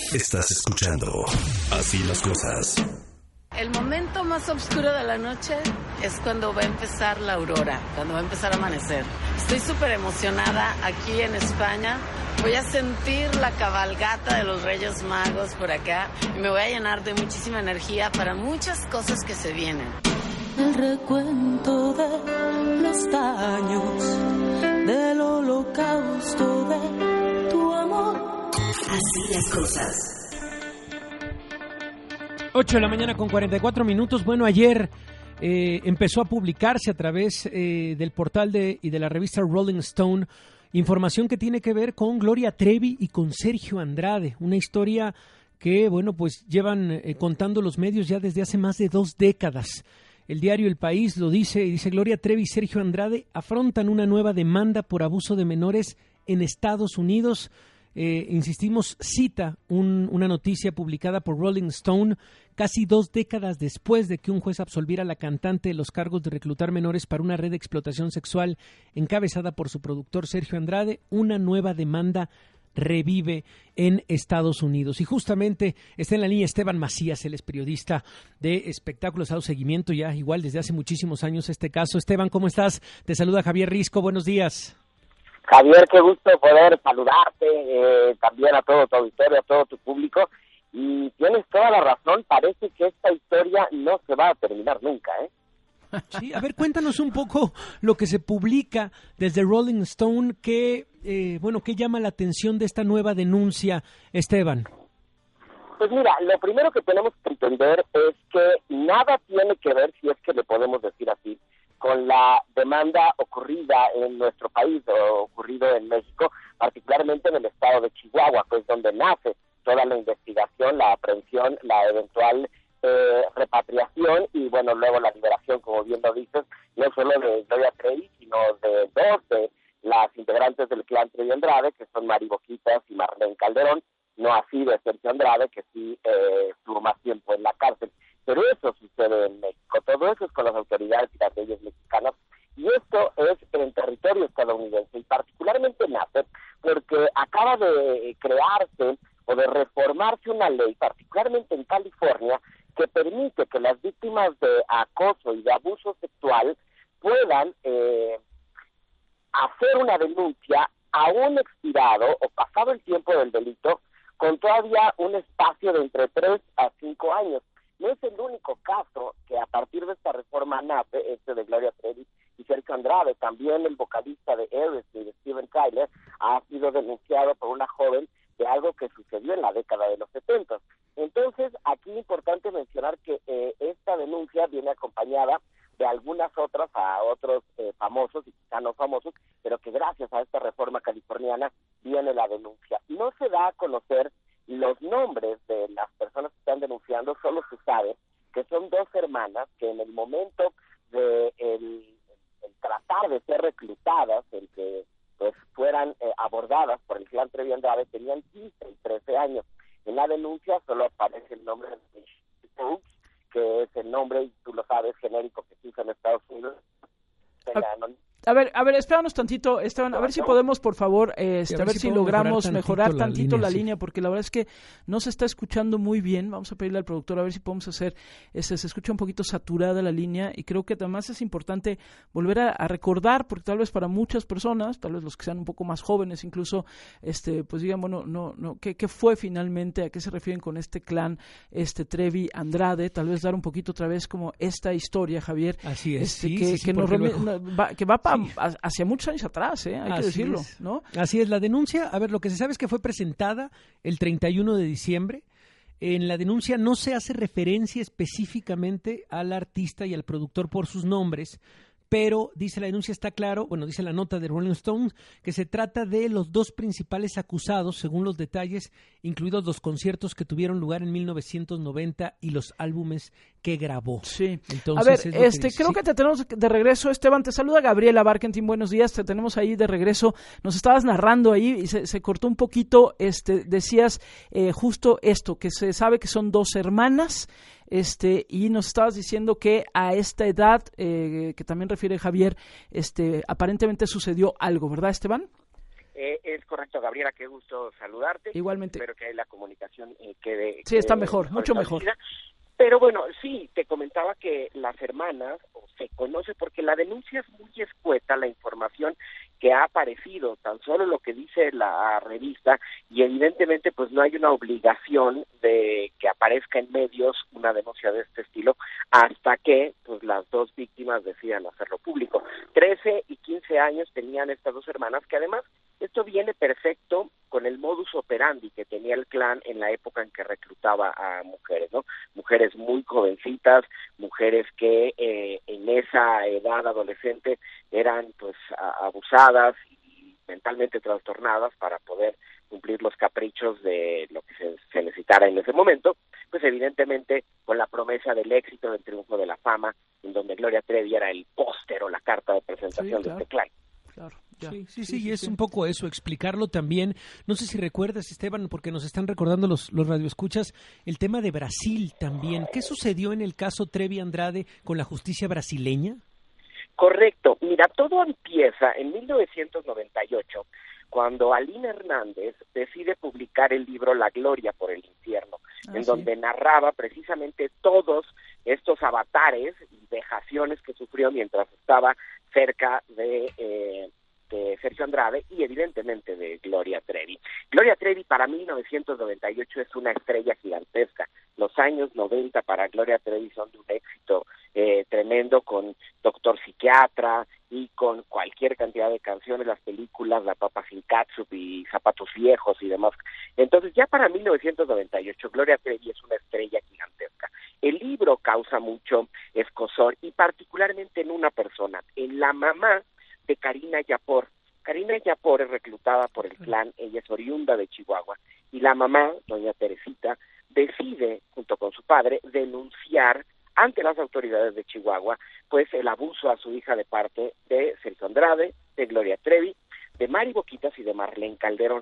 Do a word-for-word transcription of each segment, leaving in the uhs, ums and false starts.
Estás escuchando Así las Cosas. El momento más oscuro de la noche es cuando va a empezar la aurora, cuando va a empezar a amanecer. Estoy súper emocionada aquí en España. Voy a sentir la cabalgata de los Reyes Magos por acá y me voy a llenar de muchísima energía para muchas cosas que se vienen. El recuento de los daños, del holocausto de tu amor. Así las cosas. ocho de la mañana con cuarenta y cuatro minutos. Bueno, ayer eh, empezó a publicarse a través eh, del portal de, y de la revista Rolling Stone información que tiene que ver con Gloria Trevi y con Sergio Andrade. Una historia que, bueno, pues llevan eh, contando los medios ya desde hace más de dos décadas. El diario El País lo dice y dice: Gloria Trevi y Sergio Andrade afrontan una nueva demanda por abuso de menores en Estados Unidos. Eh, insistimos, cita un, una noticia publicada por Rolling Stone casi dos décadas después de que un juez absolviera a la cantante de los cargos de reclutar menores para una red de explotación sexual encabezada por su productor Sergio Andrade. Una nueva demanda revive en Estados Unidos. Y justamente está en la línea Esteban Macías, él es periodista de espectáculos, ha dado seguimiento ya igual desde hace muchísimos años este caso. Esteban, ¿cómo estás? Te saluda Javier Risco, buenos días. Javier, qué gusto poder saludarte, eh, también a todo tu auditorio, a todo tu público, y tienes toda la razón, parece que esta historia no se va a terminar nunca, ¿eh? Sí, a ver, cuéntanos un poco lo que se publica desde Rolling Stone, que, eh, bueno, ¿qué llama la atención de esta nueva denuncia, Esteban? Pues mira, lo primero que tenemos que entender es que nada tiene que ver, si es que le podemos decir así, con la demanda ocurrida en nuestro país o ocurrido en México, particularmente en el estado de Chihuahua, pues donde nace toda la investigación, la aprehensión, la eventual eh, repatriación y, bueno, luego la liberación, como bien lo dices, no solo de Gloria Trevi, sino de dos de las integrantes del clan Trevi Andrade, que son Mari Boquitas y Marlene Calderón, no así de Sergio Andrade, que sí eh, estuvo más tiempo en la cárcel. Pero eso sucede en México, todo eso es con las autoridades y las leyes mexicanas, y esto es en territorio estadounidense, y particularmente nace porque acaba de crearse o de reformarse una ley, particularmente en California, que permite que las víctimas de acoso y de abuso sexual puedan eh, hacer una denuncia aún expirado o pasado el tiempo del delito, con todavía un espacio de entre tres a cinco años. No es el único caso que a partir de esta reforma nace, este de Gloria Trevi y Sergio Andrade. También el vocalista de Aerosmith, Steven Tyler, ha sido denunciado por una joven de algo que sucedió en la década de los setenta. Entonces, aquí es importante mencionar que eh, esta denuncia viene acompañada de algunas otras a otros eh, famosos y quizá no famosos, pero que gracias a esta reforma californiana viene la denuncia. No se da a conocer los nombres de las personas que están denunciando, solo se sabe que son dos hermanas que en el momento de el, el tratar de ser reclutadas, el que pues fueran eh, abordadas por el clan Trevi Andrade, tenían quince y trece años. En la denuncia solo aparece el nombre de Stokes, que es el nombre, y tú lo sabes, genérico que se usa en Estados Unidos. A ver, a ver, espéranos tantito, Esteban, a ver si podemos, por favor, este, a ver, a ver si, si logramos mejorar tantito, tantito la, línea, la sí. línea, porque la verdad es que no se está escuchando muy bien. Vamos a pedirle al productor a ver si podemos hacer, este, se escucha un poquito saturada la línea, y creo que además es importante volver a, a recordar, porque tal vez para muchas personas, tal vez los que sean un poco más jóvenes incluso, este, pues digan, bueno, no, no, ¿qué, qué fue finalmente? ¿A qué se refieren con este clan, este Trevi Andrade? Tal vez dar un poquito otra vez como esta historia, Javier. Así es, este, sí, que, sí, sí, que, nos remi- luego... va, que va para sí. hacia muchos años atrás, ¿eh? Hay Así que decirlo, es. ¿no? Así es, la denuncia, a ver, lo que se sabe es que fue presentada el treinta y uno de diciembre. En la denuncia no se hace referencia específicamente al artista y al productor por sus nombres, pero dice la denuncia, está claro, bueno, dice la nota de Rolling Stone, que se trata de los dos principales acusados, según los detalles, incluidos los conciertos que tuvieron lugar en mil novecientos noventa y los álbumes que grabó. Sí. Entonces, a ver, este, que creo sí. que te tenemos de regreso, Esteban, te saluda Gabriela Barkentin, buenos días, te tenemos ahí de regreso, nos estabas narrando ahí y se, se cortó un poquito, este, decías eh, justo esto, que se sabe que son dos hermanas, este, y nos estabas diciendo que a esta edad, eh, que también refiere Javier, este, aparentemente sucedió algo, ¿verdad, Esteban? Eh, es correcto, Gabriela, qué gusto saludarte. Igualmente. Espero que la comunicación eh, quede... Sí, está quede mejor, mucho mejor. Pero bueno, sí, te comentaba que las hermanas, o se conoce porque la denuncia es muy escueta, la información que ha aparecido, tan solo lo que dice la revista, y evidentemente pues no hay una obligación de que aparezca en medios una denuncia de este estilo hasta que pues las dos víctimas decidan hacerlo público. trece y quince años tenían estas dos hermanas, que además esto viene perfecto con el modus operandi que tenía el clan en la época en que reclutaba a mujeres, ¿no? Mujeres muy jovencitas, mujeres que eh, en esa edad adolescente eran pues a, abusadas y mentalmente trastornadas para poder cumplir los caprichos de lo que se, se necesitara en ese momento, pues evidentemente con la promesa del éxito, del triunfo, de la fama, en donde Gloria Trevi era el póster o la carta de presentación, sí, claro, de este clan. Claro. Ya. Sí, sí, sí, sí, y es sí. un poco eso, explicarlo también. No sé si recuerdas, Esteban, porque nos están recordando los, los radioescuchas, el tema de Brasil también. ¿Qué sucedió en el caso Trevi Andrade con la justicia brasileña? Correcto. Mira, todo empieza en mil novecientos noventa y ocho, cuando Alina Hernández decide publicar el libro La Gloria por el Infierno, ah, en sí. donde narraba precisamente todos estos avatares y vejaciones que sufrió mientras estaba cerca de... Eh, de Sergio Andrade y evidentemente de Gloria Trevi. Gloria Trevi para mil novecientos noventa y ocho es una estrella gigantesca. Los años noventa para Gloria Trevi son de un éxito eh, tremendo, con Doctor Psiquiatra y con cualquier cantidad de canciones, las películas, La Papa Sin Catsup y Zapatos Viejos y demás. Entonces ya para mil novecientos noventa y ocho Gloria Trevi es una estrella gigantesca. El libro causa mucho escozor y particularmente en una persona, en la mamá de Karina Yapor. Karina Yapor es reclutada por el clan, ella es oriunda de Chihuahua, y la mamá, doña Teresita, decide, junto con su padre, denunciar ante las autoridades de Chihuahua, pues el abuso a su hija de parte de Sergio Andrade, de Gloria Trevi, de Mari Boquitas y de Marlene Calderón.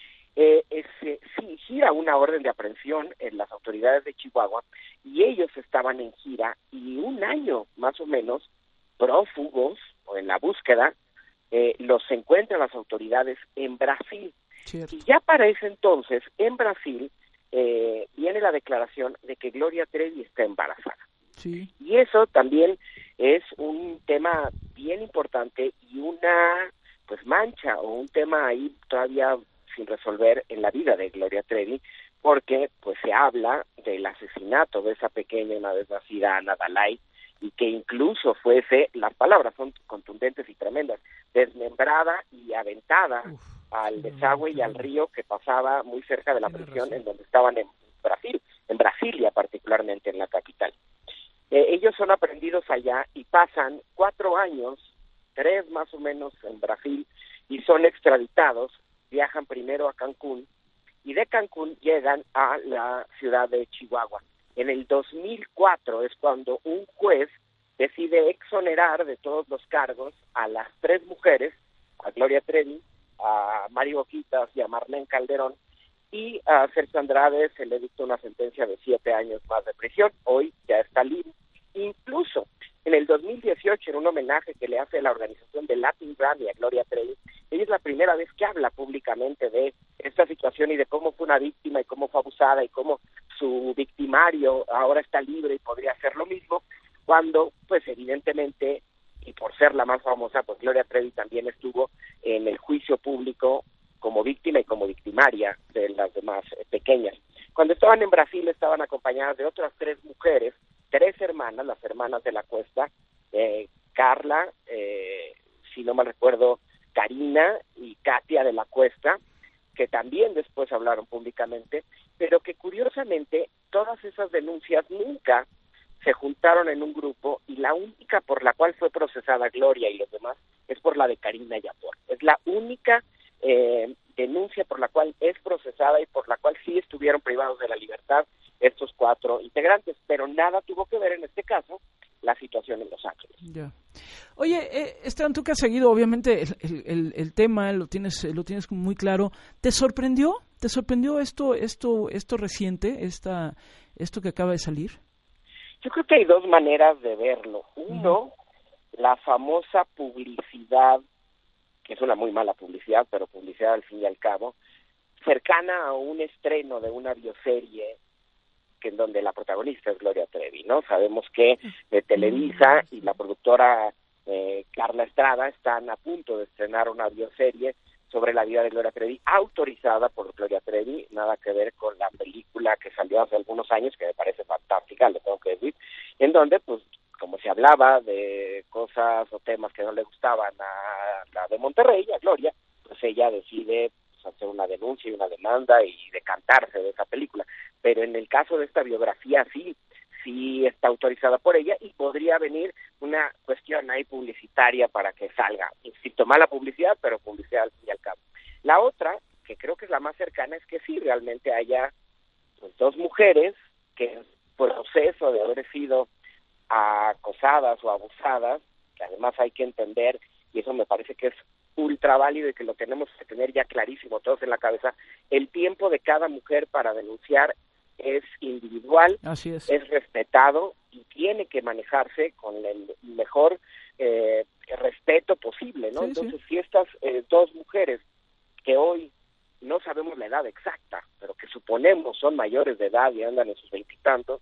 Eh, ese, sí, gira una orden de aprehensión en las autoridades de Chihuahua, y ellos estaban en gira, y un año más o menos, prófugos o en la búsqueda, eh, los encuentran las autoridades en Brasil. Cierto. Y ya para ese entonces, en Brasil, eh, viene la declaración de que Gloria Trevi está embarazada. Sí. Y eso también es un tema bien importante y una pues mancha o un tema ahí todavía sin resolver en la vida de Gloria Trevi, porque pues se habla del asesinato de esa pequeña una vez nacida Ana Dalai, y que incluso fuese, las palabras son contundentes y tremendas, desmembrada y aventada Uf, al desagüe y al río que pasaba muy cerca de la prisión razón. En donde estaban en Brasil, en Brasilia particularmente, en la capital. Eh, ellos son aprendidos allá y pasan cuatro años, tres más o menos en Brasil, y son extraditados, viajan primero a Cancún, y de Cancún llegan a la ciudad de Chihuahua. En el dos mil cuatro es cuando un juez decide exonerar de todos los cargos a las tres mujeres, a Gloria Trevi, a Mari Boquitas y a Marlene Calderón, y a Sergio Andrade se le dictó una sentencia de siete años más de prisión. Hoy ya está libre. Incluso en el dos mil dieciocho, en un homenaje que le hace la organización de Latin Grammy a Gloria Trevi, ella es la primera vez que habla públicamente de esta situación y de cómo fue una víctima y cómo fue abusada y cómo su victimario ahora está libre y podría hacer lo mismo, cuando pues evidentemente, y por ser la más famosa, pues Gloria Trevi también estuvo en el juicio público como víctima y como victimaria de las demás eh, pequeñas. Cuando estaban en Brasil estaban acompañadas de otras tres mujeres, tres hermanas, las hermanas de la Cuesta, eh, Carla, eh, si no mal recuerdo, Karina y Katia de la Cuesta, que también después hablaron públicamente, pero que curiosamente todas esas denuncias nunca se juntaron en un grupo, y la única por la cual fue procesada Gloria y los demás es por la de Karina Yapor. Es la única eh, denuncia por la cual es procesada y por la cual sí estuvieron privados de la libertad estos cuatro integrantes, pero nada tuvo que ver en este caso la situación en Los Ángeles. Ya. Oye, eh, Esteban, tú que has seguido obviamente el, el, el tema, lo tienes lo tienes muy claro. ¿Te sorprendió? ¿Te sorprendió esto esto esto reciente, esta esto que acaba de salir? Yo creo que hay dos maneras de verlo. Uno, uh-huh. la famosa publicidad que es una muy mala publicidad, pero publicidad al fin y al cabo, cercana a un estreno de una bioserie que en donde la protagonista es Gloria Trevi, ¿no? Sabemos que de Televisa y la productora eh, Carla Estrada están a punto de estrenar una bioserie sobre la vida de Gloria Trevi, autorizada por Gloria Trevi, nada que ver con la película que salió hace algunos años, que me parece fantástica, lo tengo que decir, en donde, pues, como se hablaba de cosas o temas que no le gustaban a la de Monterrey, a Gloria, pues ella decide pues, hacer una denuncia y una demanda y decantarse de esa película. Pero en el caso de esta biografía, sí, sí está autorizada por ella y podría venir una cuestión ahí publicitaria para que salga. Insisto, mala publicidad, pero publicidad al fin y al cabo. La otra, que creo que es la más cercana, es que sí realmente haya pues, dos mujeres que por proceso de haber sido acosadas o abusadas, que además hay que entender, y eso me parece que es ultra válido y que lo tenemos que tener ya clarísimo todos en la cabeza, el tiempo de cada mujer para denunciar es individual, así es. es respetado y tiene que manejarse con el mejor eh, respeto posible, ¿no? Sí, Entonces, sí. si estas eh, dos mujeres que hoy no sabemos la edad exacta, pero que suponemos son mayores de edad y andan en sus veintitantos,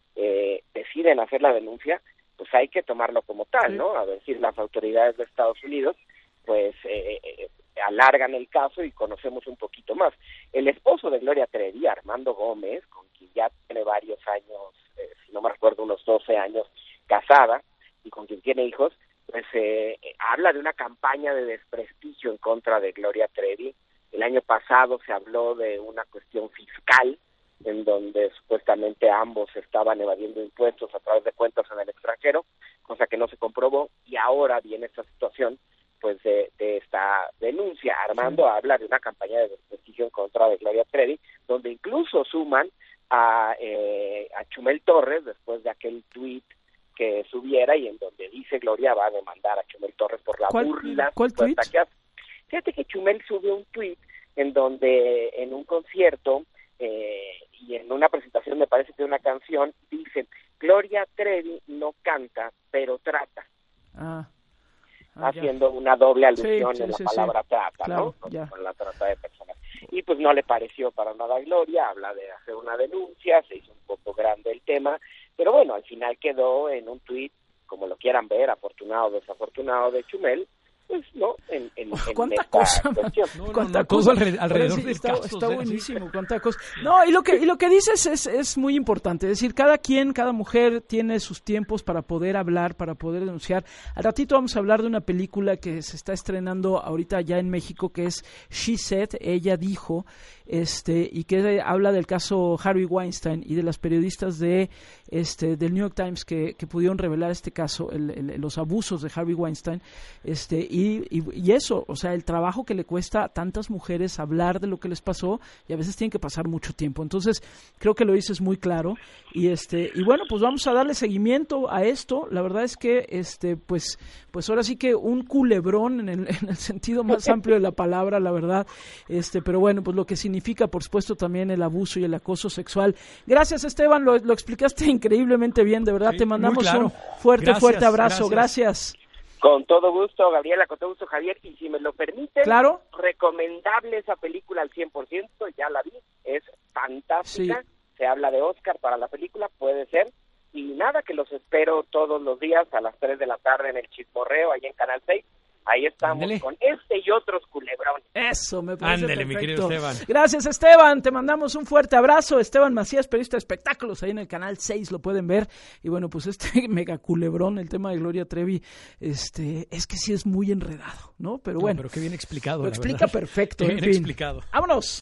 eh, deciden hacer la denuncia, pues hay que tomarlo como tal, sí. ¿no? A decir, las autoridades de Estados Unidos, pues eh, eh, alargan el caso y conocemos un poquito más. El esposo de Gloria Trevi, Armando Gómez, con quien ya tiene varios años, eh, si no me recuerdo, unos doce años casada, y con quien tiene hijos, pues eh, habla de una campaña de desprestigio en contra de Gloria Trevi. El año pasado se habló de una cuestión fiscal, en donde supuestamente ambos estaban evadiendo impuestos a través de cuentas en el extranjero, cosa que no se comprobó, y ahora viene esta situación pues de, de esta denuncia. Armando sí. habla de una campaña de desprestigio en contra de Gloria Trevi, donde incluso suman a, eh, a Chumel Torres después de aquel tuit que subiera y en donde dice Gloria va a demandar a Chumel Torres por la ¿Cuál, burla. ¿Cuál tuit? Que hace. Fíjate que Chumel subió un tuit en donde en un concierto eh, y en una presentación, me parece que de una canción, dice Gloria Trevi no canta, pero trata. Ah. Ah, haciendo ya. una doble alusión sí, sí, en la sí, palabra sí. trata, claro, ¿no? Con, ya. con la trata de personas. Y pues no le pareció para nada a Gloria, habla de hacer una denuncia, se hizo un poco grande el tema, pero bueno, al final quedó en un tuit, como lo quieran ver, afortunado o desafortunado de Chumel, pues no, en, en, en ¿Cuánta esta cosa? cuestión. No, no, ¿Cuánta no, cosa? todo alrededor, alrededor sí, del está, caso, está o sea, buenísimo, sí. cuánta cosa. No, y lo que y lo que dices es es muy importante, es decir, cada quien, cada mujer tiene sus tiempos para poder hablar, para poder denunciar. Al ratito vamos a hablar de una película que se está estrenando ahorita ya en México, que es She Said, ella dijo, este y que habla del caso Harvey Weinstein y de las periodistas de este del New York Times que, que pudieron revelar este caso, el, el, los abusos de Harvey Weinstein, este y, y, y eso, o sea, el trabajo que le cuesta a tantas mujeres hablar de lo que les pasó y a veces tienen que pasar mucho tiempo. Entonces, creo que lo dices muy claro y este y bueno, pues vamos a darle seguimiento a esto. La verdad es que este pues pues ahora sí que un culebrón en el, en el sentido más amplio de la palabra, la verdad. Este, pero bueno, pues lo que significa, por supuesto, también el abuso y el acoso sexual. Gracias, Esteban, lo, lo explicaste increíblemente bien, de verdad. Sí, te mandamos claro. un fuerte, gracias, fuerte abrazo. Gracias. gracias. Con todo gusto, Gabriela, con todo gusto, Javier, y si me lo permiten, claro. recomendable esa película al cien por ciento, ya la vi, es fantástica, sí. Se habla de Oscar para la película, puede ser, y nada, que los espero todos los días a las tres de la tarde en el Chismorreo, ahí en Canal seis, ahí estamos Ándale. Con este y otros culebrones. Eso, me parece Ándale, perfecto. Mi querido Esteban. Gracias, Esteban, te mandamos un fuerte abrazo. Esteban Macías, periodista de espectáculos, ahí en el Canal seis lo pueden ver. Y bueno, pues este mega culebrón, el tema de Gloria Trevi, este, es que sí es muy enredado, ¿no? Pero bueno. No, pero qué bien explicado, Lo la explica verdad. perfecto, Qué en bien fin. explicado. Vámonos.